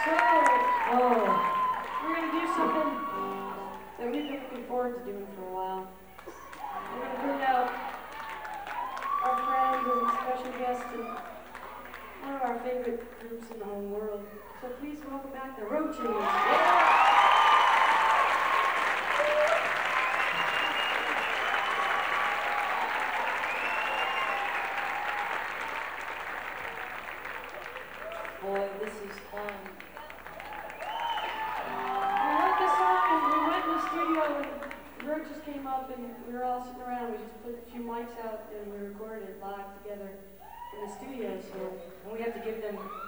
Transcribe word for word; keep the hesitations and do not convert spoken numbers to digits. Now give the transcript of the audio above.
So, oh, we're going to do something that we've been looking forward to doing for a while. We're going to bring out our friends and special guests and one of our favorite groups in the whole world. So please welcome back the Roaches. Yeah. Boy, this is fun. We wrote this song and we went in the studio and the Roaches came up and we were all sitting around. We just put a few mics out and we recorded it live together in the studio. So and we have to give them